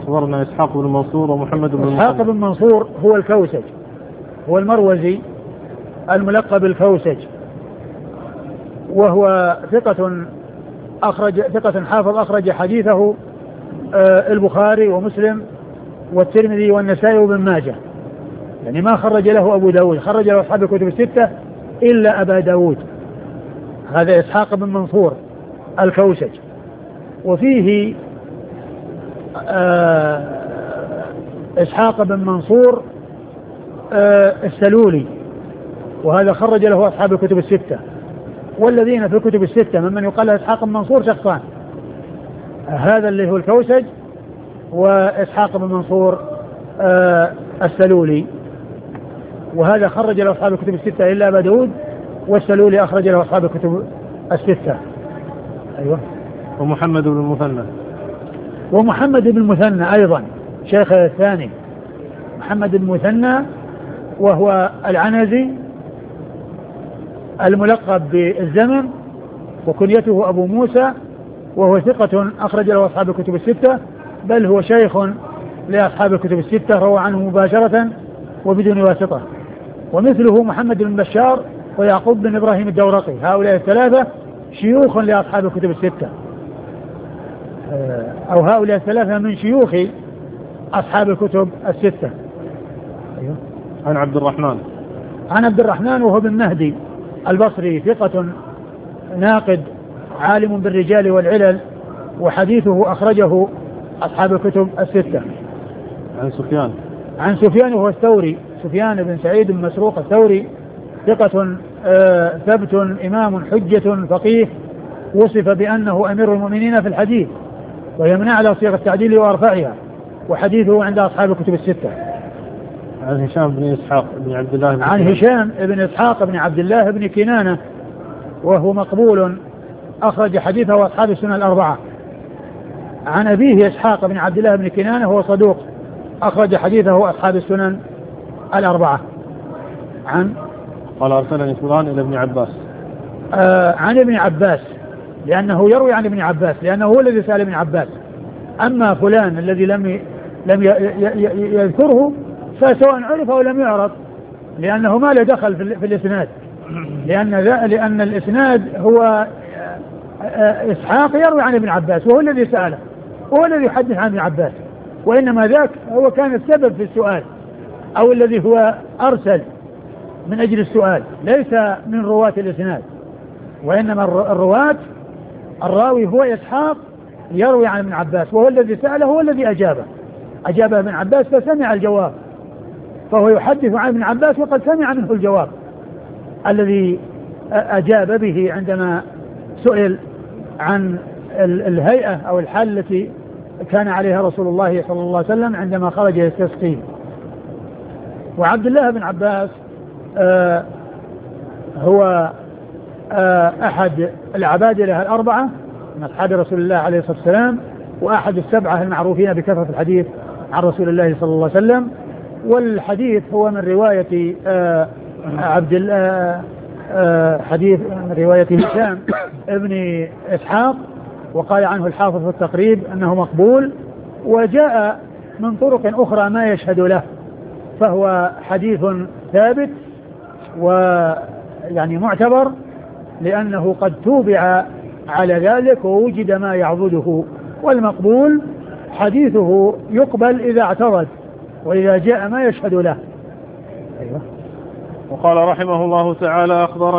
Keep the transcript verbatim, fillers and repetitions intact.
أخبرنا إسحاق بن منصور ومحمد بن إسحاق بن منصور هو الكوسج، هو المروزي الملقب الكوسج، وهو ثقة أخرج ثقة حافظ أخرج حديثه البخاري ومسلم والترمذي والنسائي وابن ماجه، يعني ما خرج له أبو داود، خرج له أصحاب الكتب الستة إلا أبا داود. هذا إسحاق بن منصور الكوسج. وفيه إسحاق بن منصور السلولي، وهذا خرج له أصحاب الكتب الستة، والذين في الكتب الستة ممن يقال له إسحاق بن منصور شخصان، هذا اللي هو الكوسج وإسحاق بن منصور السلولي، وهذا خرج له أصحاب الكتب الستة إلا أبا داود، والسلولي أخرج له أصحاب الكتب الستة. أيوة. ومحمد بن المثنى، ومحمد بن المثنى أيضا شيخ الثاني، محمد بن المثنى وهو العنزي الملقب بالزمن، وكنيته أبو موسى، وهو ثقة أخرج له أصحاب الكتب الستة، بل هو شيخ لأصحاب الكتب الستة، روى عنه مباشرة وبدون واسطة. ومثله محمد بن بشار ويعقوب بن إبراهيم الدورقي، هؤلاء الثلاثة شيوخ لأصحاب الكتب الستة، أو هؤلاء الثلاثة من شيوخ أصحاب الكتب الستة. أيوه. عن عبد الرحمن، عن عبد الرحمن وهو بن مهدي البصري، ثقة ناقد عالم بالرجال والعلل، وحديثه أخرجه أصحاب الكتب الستة. عن سفيان، عن سفيان وهو الثوري، سفيان بن سعيد بن مسروق الثوري، ثقة آه ثبت إمام حجة فقيه، وصف بأنه أمير المؤمنين في الحديث، ويمنع على صيغ التعديل وأرفعها، وحديثه عند أصحاب الكتب الستة. عن هشام بن إسحاق بن عبد الله بن عن هشام بن إسحاق بن عبد الله بن كنانة، وهو مقبول أخرج حديثه أصحاب السنن الأربعة. عن أبيه إسحاق بن عبد الله بن كنانة، هو صدوق أخرج حديثه أصحاب السنن الأربعة. عن قال أرسلني فلان إلى ابن عباس، آه عن ابن عباس، لأنه يروي عن ابن عباس، لأنه هو الذي سأل ابن عباس. أما فلان الذي لم لم يذكره فسواء عرف أو لم يعرف، لأنه ما له دخل في الإسناد، لأن لأن الإسناد هو إسحاق يروي عن ابن عباس، وهو الذي سأله، وهو الذي يحدث عن ابن عباس، وإنما ذاك هو كان السبب في السؤال، أو الذي هو أرسل من أجل السؤال، ليس من رواة الإسناد، وإنما الرواة الراوي هو إسحاق يروي عن ابن عباس، وهو الذي سأله، هو الذي أجابه أجابه ابن عباس فسمع الجواب، فهو يحدث عن ابن عباس وقد سمع منه الجواب الذي أجاب به عندما سئل عن الهيئة أو الحال التي كان عليها رسول الله صلى الله عليه وسلم عندما خرج يستسقي. وعبد الله بن عباس آه هو آه أحد العبادلة الأربعة من أصحاب رسول الله عليه الصلاة والسلام، وأحد السبعة المعروفين بكثرة الحديث عن رسول الله صلى الله عليه وسلم. والحديث هو من رواية آه عبد الله آه حديث من رواية هشام ابن إسحاق، وقال عنه الحافظ في التقريب أنه مقبول، وجاء من طرق أخرى ما يشهد له، فهو حديث ثابت ويعني معتبر، لأنه قد توبع على ذلك ووجد ما يعضده. والمقبول حديثه يقبل إذا اعترض وإذا جاء ما يشهد له. أيوة. وقال رحمه الله تعالى أخبر